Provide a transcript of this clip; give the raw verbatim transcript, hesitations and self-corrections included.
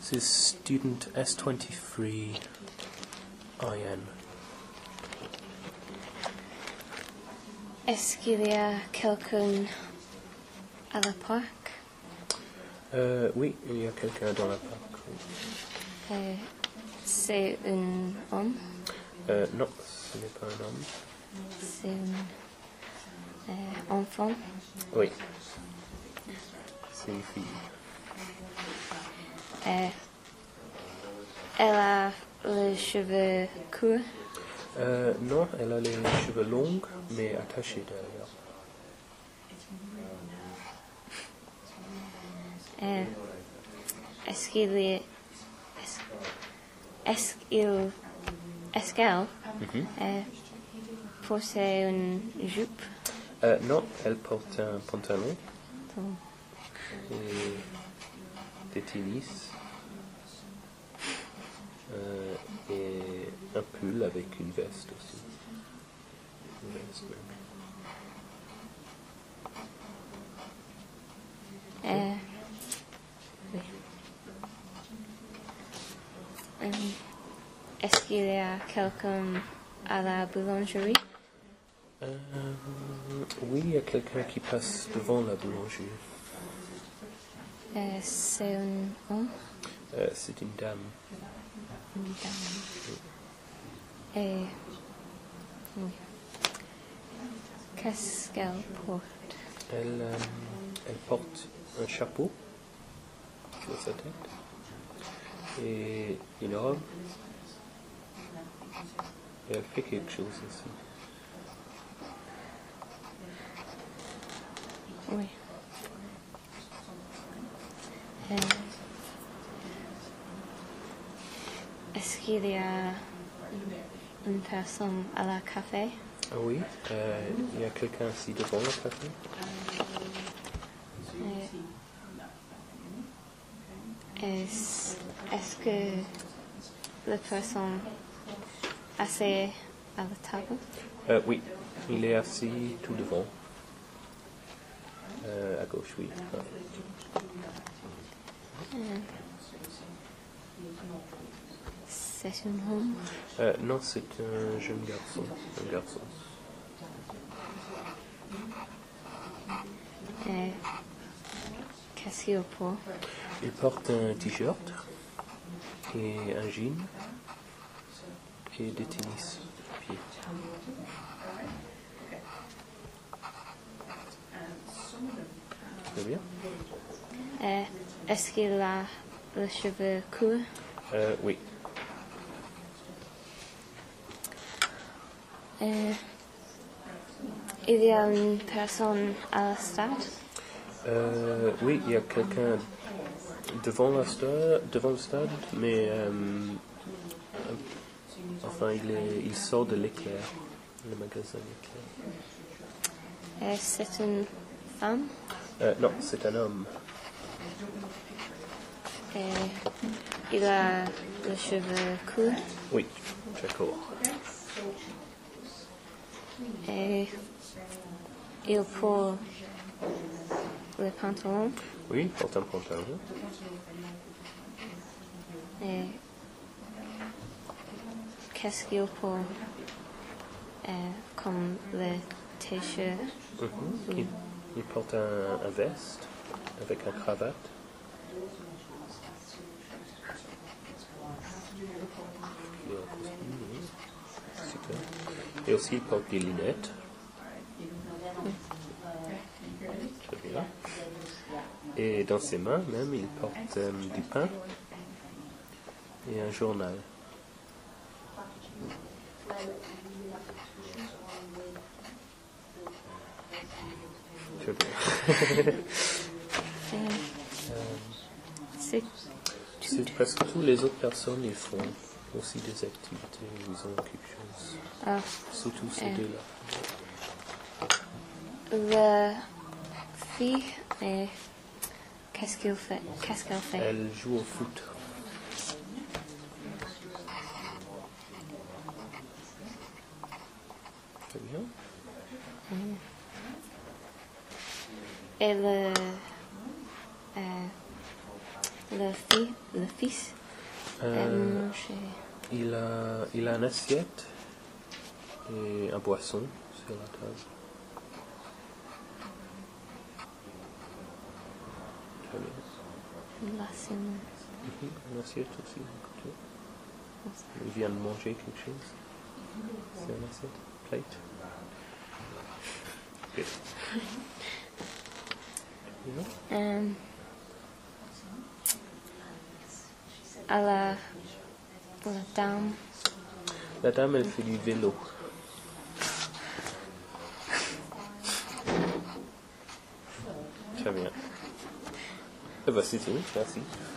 C'est student S twenty-three I N. Est-ce qu'il y a quelqu'un à la parc? Euh, oui, il y a quelqu'un dans la parc. Oui. Euh, c'est un homme? Euh, non, ce n'est pas un homme. C'est un euh, enfant? Oui. C'est une fille. Euh, elle a les cheveux courts? Euh, non, elle a les cheveux longs, mais attachés derrière. Euh, est-ce qu'il y est-ce, est-ce qu'il est-ce qu'elle Mhm. euh, porte une jupe? Euh, non, elle porte un pantalon Donc, et des tennis euh, et un pull avec une veste aussi. Une veste, oui. euh, oui. Euh, est-ce qu'il y a quelqu'un à la boulangerie? Euh, oui, il y a quelqu'un qui passe devant la boulangerie. Euh, c'est un homme? Euh, c'est une dame. Une dame. Et oui. Qu'est-ce qu'elle porte? Elle, euh, elle porte un chapeau sur sa tête et une robe. Et elle fait quelque chose ici. Oui. Euh, est-ce qu'il y a une personne à la café? Ah oui, euh, il y a quelqu'un ici devant le café. Euh, est-ce, est-ce que la personne assise à la table? Euh, oui, il est assis tout devant. Euh, à gauche, oui. Ah. Euh, c'est un homme? Euh, non, c'est un jeune garçon. Un garçon. Euh, qu'est-ce qu'il porte? Il porte un t-shirt et un jean et des tennis pieds. Très bien. Euh, est-ce qu'il a les cheveux courts? Euh, oui. Euh, il y a une personne à la stade? Euh, oui, il y a quelqu'un devant, la stade, devant le stade, mais euh, enfin, il, est, il sort de l'éclair, le magasin d'éclair. Euh, c'est une femme? Euh, non, c'est un homme. Euh, il a les cheveux courts? Oui, très court. Et il porte les pantalons? Oui, il porte un pantalon. Et qu'est-ce qu'il porte euh, comme le t-shirt? Mhm. Il, il porte un, un veste avec un cravate. Il est en costume, oui. Super. Et aussi, il porte des lunettes. Très bien. Et dans ses mains, même, il porte euh, du pain et un journal. Très bien. Euh, c'est C'est presque toutes les autres personnes, ils font aussi des activités, ils ont quelque chose. ah, Surtout ces Euh. deux-là. la fille. Et qu'est-ce qu'elle fait? Qu'est-ce qu'elle fait? Elle joue au foot. Très bien. Et le, euh, le, fi, le fils Euh, aime manger. il, a, il a une assiette et un boisson sur la table. Très bien. Là, c'est mon- Mhm, une assiette aussi. à côté. Il vient de manger quelque chose. C'est une assiette. Plate. Good. Yeah. Euh, à la, la dame, La dame, elle fait du vélo. Très bien. Eh ben, c'est tout. Merci.